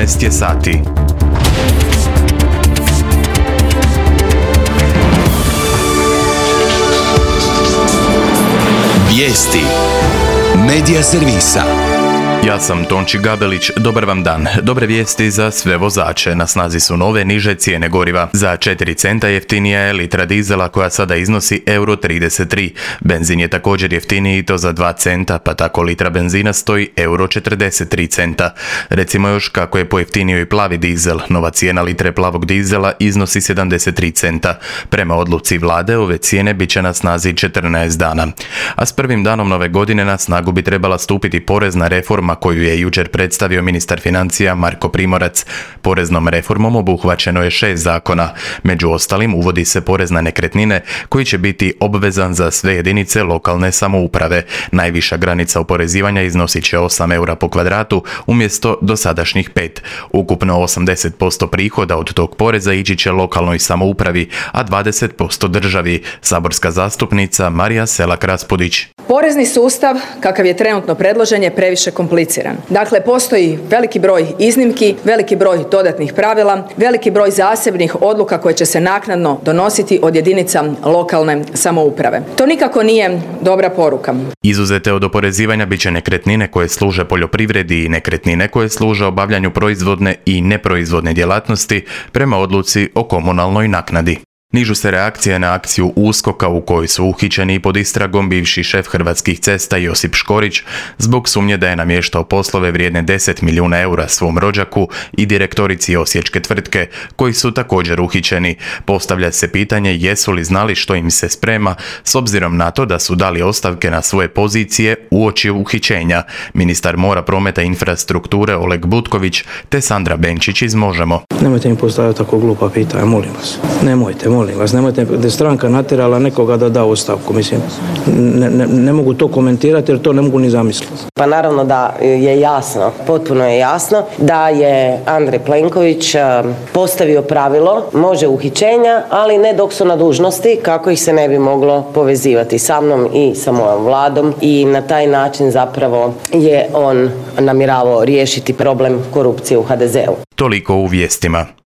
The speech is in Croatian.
14 je sati. Vijesti Medija servisa. Ja sam Tonči Gabelić, dobar vam dan. Dobre vijesti za sve vozače. Na snazi su nove niže cijene goriva. Za 4 centa jeftinija je litra dizela koja sada iznosi euro 33. Benzin je također jeftiniji i to za 2 centa, pa tako litra benzina stoji euro 43 centa. Recimo još kako je pojeftinio i plavi dizel. Nova cijena litre plavog dizela iznosi 73 centa. Prema odluci vlade ove cijene bit će na snazi 14 dana. A s prvim danom nove godine na snagu bi trebala stupiti porezna reforma koju je jučer predstavio ministar financija Marko Primorac. Poreznom reformom obuhvaćeno je 6 zakona. Među ostalim uvodi se porez na nekretnine koji će biti obvezan za sve jedinice lokalne samouprave. Najviša granica oporezivanja iznosit će 8 eura po kvadratu umjesto dosadašnjih 5. Ukupno 80% prihoda od tog poreza ići će lokalnoj samoupravi, a 20% državi. Saborska zastupnica Marija Selak-Raspudić. Porezni sustav, kakav je trenutno predložen, je previše kompliciran. Dakle, postoji veliki broj iznimki, veliki broj dodatnih pravila, veliki broj zasebnih odluka koje će se naknadno donositi od jedinica lokalne samouprave. To nikako nije dobra poruka. Izuzete od oporezivanja bit će nekretnine koje služe poljoprivredi i nekretnine koje služe obavljanju proizvodne i neproizvodne djelatnosti prema odluci o komunalnoj naknadi. Nižu se reakcije na akciju USKOK-a u kojoj su uhićeni pod istragom bivši šef Hrvatskih cesta Josip Škorić zbog sumnje da je namještao poslove vrijedne 10 milijuna eura svom rođaku i direktorici osječke tvrtke, koji su također uhićeni. Postavlja se pitanje jesu li znali što im se sprema s obzirom na to da su dali ostavke na svoje pozicije uoči uhićenja. Ministar mora, prometa i infrastrukture Oleg Butković te Sandra Benčić iz Možemo. Nemojte mi postavljati tako glupa pitanja, molim vas. Nemojte da je stranka natjerala nekoga da da ostavku. Mislim, ne mogu to komentirati jer to ne mogu ni zamisliti. Pa naravno da je jasno, potpuno je jasno da je Andrej Plenković postavio pravilo, može uhićenja, ali ne dok su na dužnosti, kako ih se ne bi moglo povezivati sa mnom i sa mojom vladom, i na taj način zapravo je on namjeravao riješiti problem korupcije u HDZ-u. Toliko u vijestima.